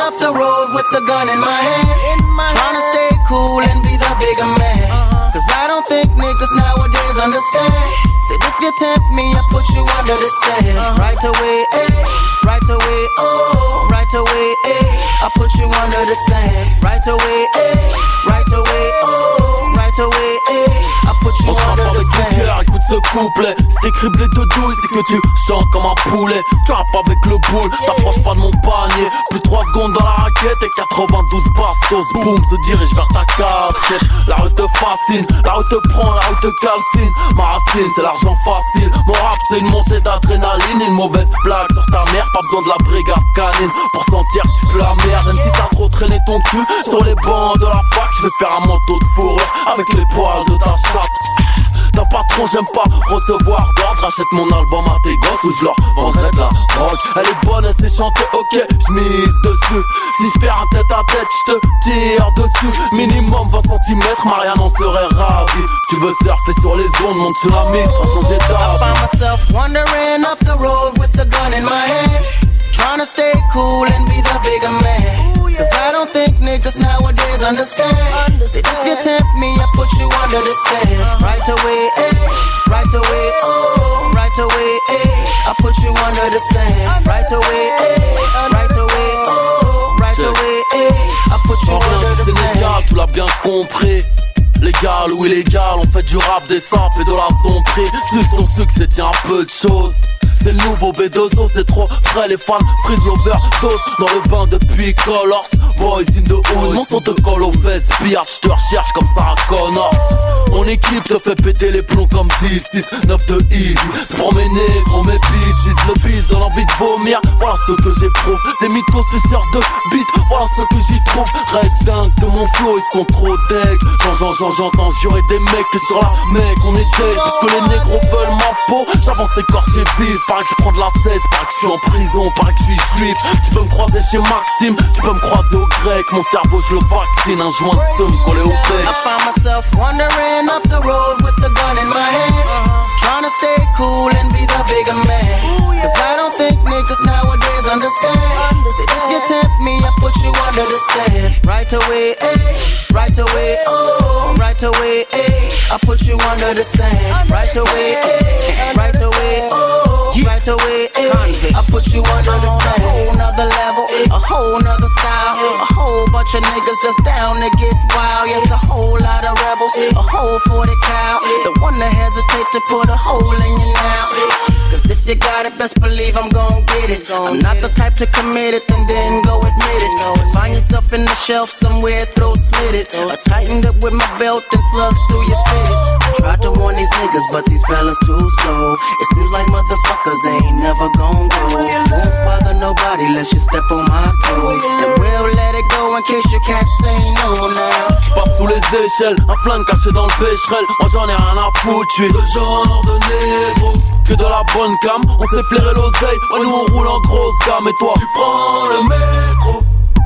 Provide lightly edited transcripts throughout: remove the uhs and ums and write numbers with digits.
up the road with a gun in my hand. Trying to stay cool and be the bigger man. Cause I don't think niggas nowadays understand that if you tempt me, I put you under the sand. Right away, eh, right away, oh, right away, eh, I put you under the sand. Right away, eh, right away, oh, right away, eh, I put you under the sand. Écoute ce couplet, c'est criblé de douille, c'est que tu chantes comme un poulet. Tu rappes avec le boule, t'approches pas de mon panier. Plus 3 secondes dans la raquette et 92 bastos. Boum, se dirige vers ta casquette. La rue te fascine, la rue te prend, la rue te calcine. Ma racine, c'est l'argent facile. Mon rap, c'est une montée d'adrénaline. Une mauvaise blague sur ta mère, pas besoin de la brigade canine pour sentir que tu pues la merde. Même si t'as trop traîné ton cul sur les bancs de la fac, je vais faire un manteau de fourrure avec les poils de ta chatte. D'un patron j'aime pas recevoir d'ordre. Achète mon album à tes gosses ou je leur vendrai de la drogue. Elle est bonne, elle sait chanter, ok, j'mise dessus. Si j'perds un tête à tête, j'te tire dessus. Minimum 20 cm, Marianne en serait ravie. Tu veux surfer sur les ondes, mon tsunami fera changer I d'avis. find myself wandering up the road with a gun in my hand. Trying to stay cool and be the bigger man. Cause I don't think niggas nowadays understand that if you tempt me, I put you under the sand. Right away, eh, right away, oh, right away, eh, I put you under the sand. Right away, eh, right away, oh, right away, eh, I put you under the Sénégal, sand. tu l'as bien compris. Légal ou illégal, on fait du rap, des samples et de la sombrerie. Suce ton succès, tiens un peu de choses. C'est le nouveau B2O, c'est trop frais, les fans prise l'overdose. Dans le bain depuis Colors, boys in the hood. Mon son te colle aux fesses, billard, je te recherche comme Sarah Connor. Mon équipe te fait péter les plombs comme 10, 6, 9 de easy. C'est pour mes négros, mes bitches, le bis donne envie de vomir. Voilà ce que j'éprouve, des mythos suceurs de beat. Voilà ce que j'y trouve, rêve dingue de mon flow, ils sont trop deg. J'entends jurer des mecs que sur la mec on est dead. Parce que les négros veulent ma peau, j'avance écorché vif. Paraît que je prends de la cesse, paraît que je suis en prison, paraît que je suis juif. Tu peux me croiser chez Maxime, tu peux me croiser au grec. Mon cerveau je le vaccine, un joint de seum collé au bec. I find myself wandering up the road with a gun in my hand. Trying to stay cool and be the bigger man. Cause I don't think niggas nowadays understand that if you tempt me, I put you under the sand. Right away, eh, right away, oh, right away, eh, I put you under the sand. Right away, eh, right away, oh, right away, eh, I put you under the sand. A whole nother level, a whole nother style, a whole bunch of niggas that's down to get wild. Yes, a whole lot of rebels, a whole 40 cow. The one that hesitate to put a hole in you now. Cause if you got it, best believe I'm gon' get it. I'm not the type to commit it and then go admit it. Find yourself in the shelf somewhere, throat slit it. I tightened up with my belt and slugs through your fitted. Tried to warn these niggas, but these fellas too slow. It seems like motherfuckers ain't never gon' go. Won't bother nobody unless you step on my toes. And we'll let it go in case you can't say no now. J'passe sous les échelles, un flingue caché dans le pécherel. Moi j'en ai rien à foutre, j'suis ce genre de négro. Que de la bonne cam, on s'est flairé l'oseille. Ouais nous on roule en grosse gamme et toi tu prends le métro.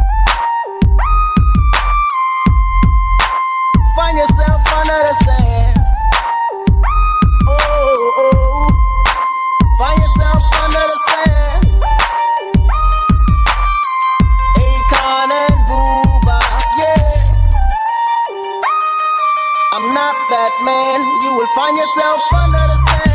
Find yourself under the sand. Oh, oh. Find yourself under the sand. Akon and Booba, yeah. I'm not that man. You will find yourself under the sand.